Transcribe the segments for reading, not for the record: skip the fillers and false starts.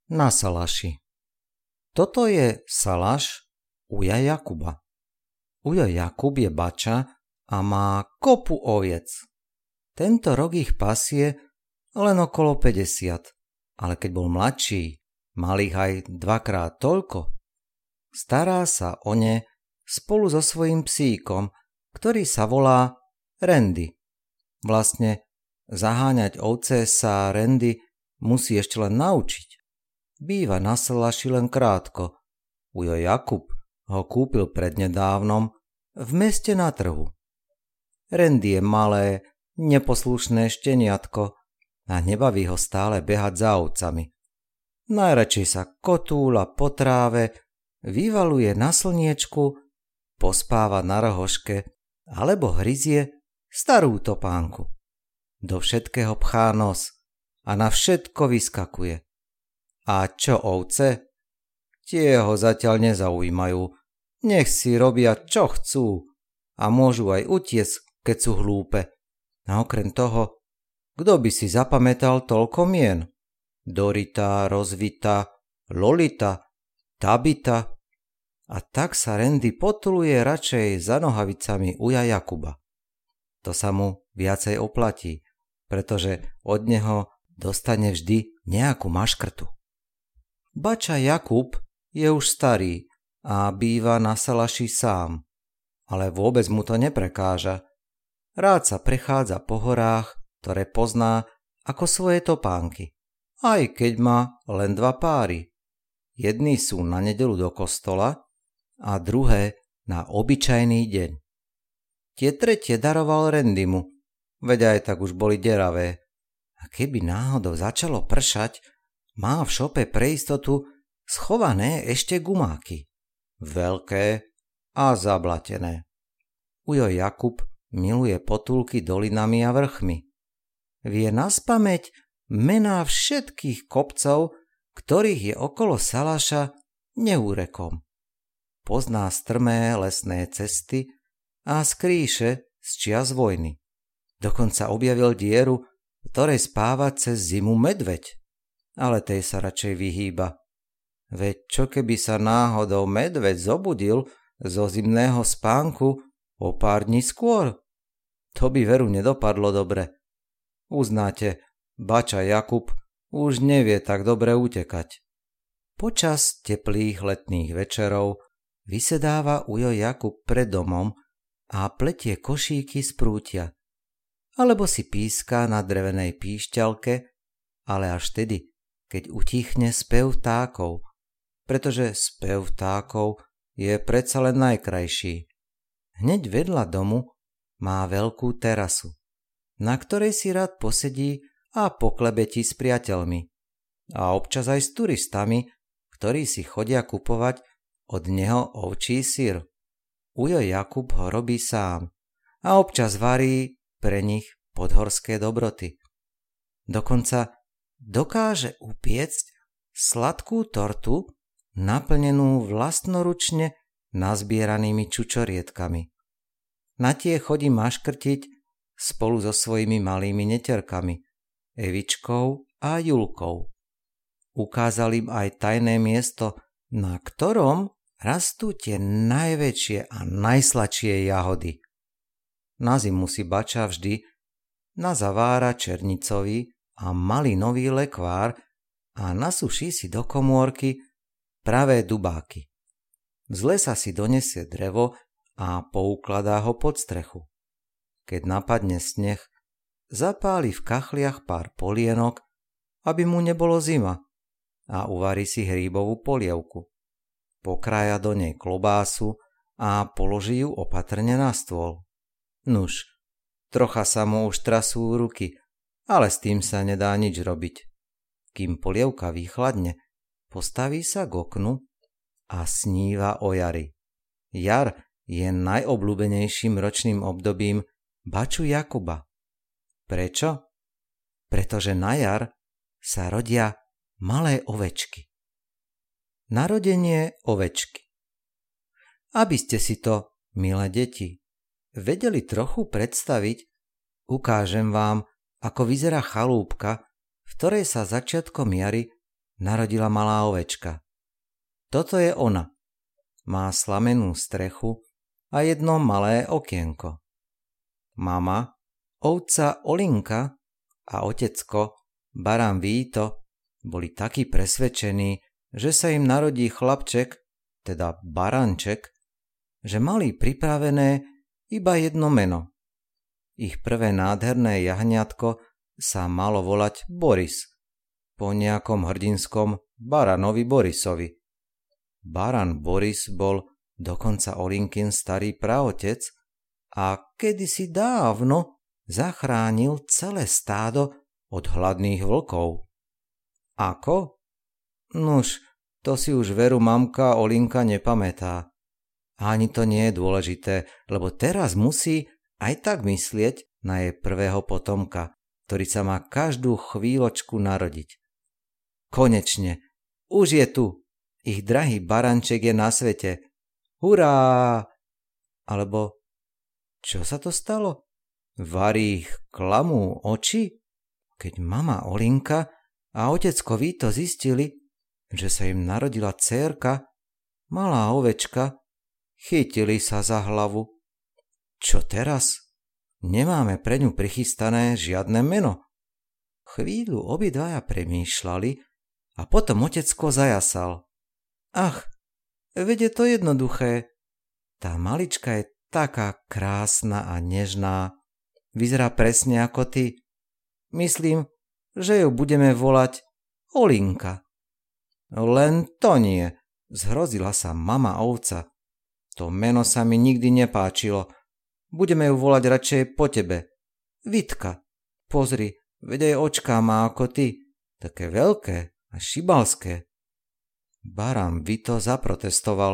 na salaši. Toto je salaš uja Jakuba. Ujo Jakub je bača a má kopu oviec. Tento rok ich pasie len okolo 50, ale keď bol mladší, mal ich aj dvakrát toľko. Stará sa o ne spolu so svojím psíkom, ktorý sa volá Randy. Vlastne zaháňať ovce sa Randy musí ešte len naučiť. Býva na salaši len krátko. Ujo Jakub ho kúpil prednedávnom v meste na trhu. Randy je malé, neposlušné šteniatko a nebaví ho stále behať za ovcami. Najradšej sa kotúľa po tráve, vyvaluje na slniečku, pospáva na rohoške alebo hryzie starú topánku. Do všetkého pchá nos a na všetko vyskakuje. A čo ovce? Tie ho zatiaľ nezaujímajú. Nech si robia čo chcú a môžu aj utiecť, keď sú hlúpe. A okrem toho, kto by si zapamätal toľko mien? Dorita, Rozvita, Lolita, Tabita. A tak sa Randy potuluje radšej za nohavicami uja Jakuba. To sa mu viacej oplatí, pretože od neho dostane vždy nejakú maškrtu. Bača Jakub je už starý a býva na salaši sám, ale vôbec mu to neprekáža. Rád sa prechádza po horách, ktoré pozná ako svoje topánky, aj keď má len 2 páry. Jedni sú na nedeľu do kostola a druhé na obyčajný deň. Tie tretie daroval Randymu, veď aj tak už boli deravé. A keby náhodou začalo pršať, má v šope pre istotu schované ešte gumáky. Veľké a zablatené. Ujo Jakub miluje potulky dolinami a vrchmi. Vie naspamäť mená všetkých kopcov, ktorých je okolo salaša neúrekom. Pozná strmé lesné cesty a skrýše z čias vojny. Dokonca objavil dieru, v ktorej spáva cez zimu medveď, ale tej sa radšej vyhýba. Veď čo keby sa náhodou medveď zobudil zo zimného spánku o pár dní skôr? To by veru nedopadlo dobre. Uznáte, bača Jakub už nevie tak dobre utekať. Počas teplých letných večerov vysedáva ujo Jakub pred domom a pletie košíky z prútia. Alebo si píska na drevenej píšťalke, ale až vtedy, keď utichne spev vtákov, pretože spev vtákov je predsa len najkrajší. Hneď vedľa domu má veľkú terasu, na ktorej si rád posedí a poklebetí s priateľmi. A občas aj s turistami, ktorí si chodia kupovať od neho ovčí syr. Ujo Jakub ho robí sám a občas varí pre nich podhorské dobroty. Dokonca dokáže upiecť sladkú tortu naplnenú vlastnoručne nazbieranými čučorietkami. Na tie chodí maškrtiť spolu so svojimi malými neterkami, Evičkou a Julkou. Ukázal im aj tajné miesto, na ktorom rastú tie najväčšie a najsladšie jahody. Na zimu si bača vždy nazavára černicový a malinový lekvár a nasuší si do komórky pravé dubáky. Z lesa si donesie drevo a poukladá ho pod strechu. Keď napadne sneh, zapáli v kachliach pár polienok, aby mu nebolo zima, a uvarí si hríbovú polievku. Pokrája do nej klobásu a položí ju opatrne na stôl. Nuž, trocha sa mu už trasú ruky, ale s tým sa nedá nič robiť. Kým polievka vychladne, postaví sa k oknu a sníva o jari. Jar je najobľúbenejším ročným obdobím baču Jakuba. Prečo? Pretože na jar sa rodia malé ovečky. Narodenie ovečky. Aby ste si to, milé deti, vedeli trochu predstaviť, ukážem vám, ako vyzerá chalúbka, v ktorej sa začiatkom jary narodila malá ovečka. Toto je ona. Má slamenú strechu a jedno malé okienko. Mama, ovca Olinka a otecko, barán Víto, boli takí presvedčení, že sa im narodí chlapček, teda baranček, že mali pripravené iba jedno meno. Ich prvé nádherné jahňatko sa malo volať Boris, po nejakom hrdinskom baranovi Borisovi. Baran Boris bol dokonca Olinkin starý praotec a kedysi dávno zachránil celé stádo od hladných vlkov. Ako? Nuž, to si už veru mamka Olinka nepamätá. Ani to nie je dôležité, lebo teraz musí aj tak myslieť na jej prvého potomka, ktorý sa má každú chvíľočku narodiť. Konečne, už je tu. Ich drahý baranček je na svete. Hurá! Alebo, čo sa to stalo? Varí ich klamú oči? Keď mama Olinka a otecko Víto zistili, že sa im narodila dcérka, malá ovečka, chytili sa za hlavu. Čo teraz? Nemáme pre ňu prichystané žiadne meno. Chvíľu obidvaja premýšľali a potom otecko zajasal. Ach, veď je to jednoduché. Tá malička je taká krásna a nežná. Vyzerá presne ako ty. Myslím, že ju budeme volať Olinka. Len to nie, zhrozila sa mama ovca. To meno sa mi nikdy nepáčilo. Budeme ju volať radšej po tebe. Vitka, pozri, veď aj očká má ako ty. Také veľké a šibalské. Barán Vito zaprotestoval.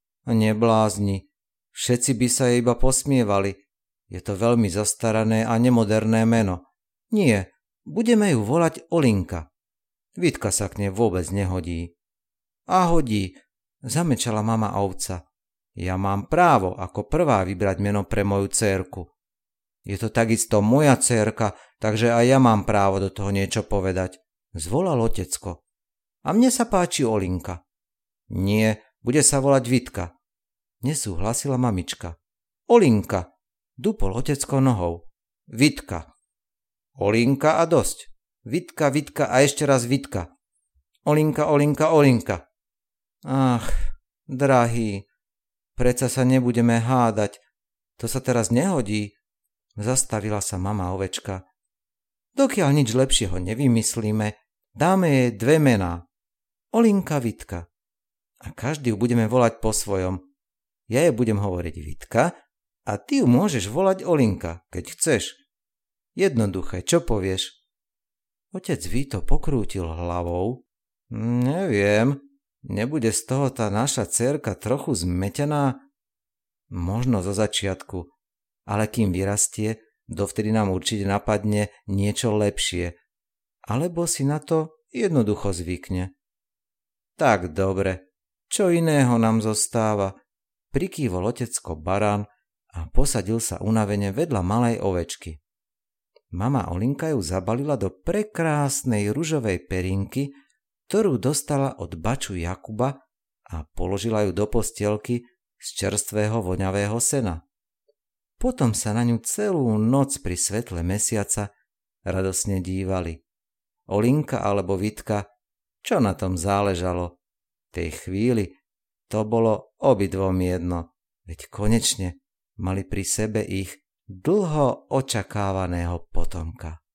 Neblázni, všetci by sa jej iba posmievali. Je to veľmi zastarané a nemoderné meno. Nie, budeme ju volať Olinka. Vitka sa k nej vôbec nehodí. A hodí, zamečala mama ovca. Ja mám právo ako prvá vybrať meno pre moju dcérku. Je to takisto moja dcérka, takže aj ja mám právo do toho niečo povedať. Zvolal otecko. A mne sa páči Olinka. Nie, bude sa volať Vitka. Nesúhlasila mamička. Olinka, dupol otecko nohou. Vitka. Olinka a dosť. Vitka, Vitka a ešte raz Vitka. Olinka, Olinka, Olinka. Ach, drahý, predsa sa nebudeme hádať. To sa teraz nehodí. Zastavila sa mama ovečka. Dokiaľ nič lepšieho nevymyslíme, dáme jej dve mená. Olinka, Vitka. A každý ju budeme volať po svojom. Ja jej budem hovoriť Vitka a ty ju môžeš volať Olinka, keď chceš. Jednoduché, čo povieš? Otec Víto pokrútil hlavou. Neviem, nebude z toho tá naša dcérka trochu zmetená? Možno zo začiatku, ale kým vyrastie, dovtedy nám určite napadne niečo lepšie. Alebo si na to jednoducho zvykne. Tak dobre, čo iného nám zostáva? Prikývol otecko barán a posadil sa unavene vedľa malej ovečky. Mama Olinka ju zabalila do prekrásnej ružovej perinky, ktorú dostala od baču Jakuba a položila ju do postielky z čerstvého voňavého sena. Potom sa na ňu celú noc pri svetle mesiaca radosne dívali. Olinka alebo Vitka, čo na tom záležalo? V tej chvíli to bolo obidvom jedno, veď konečne mali pri sebe ich dlho očakávaného potomka.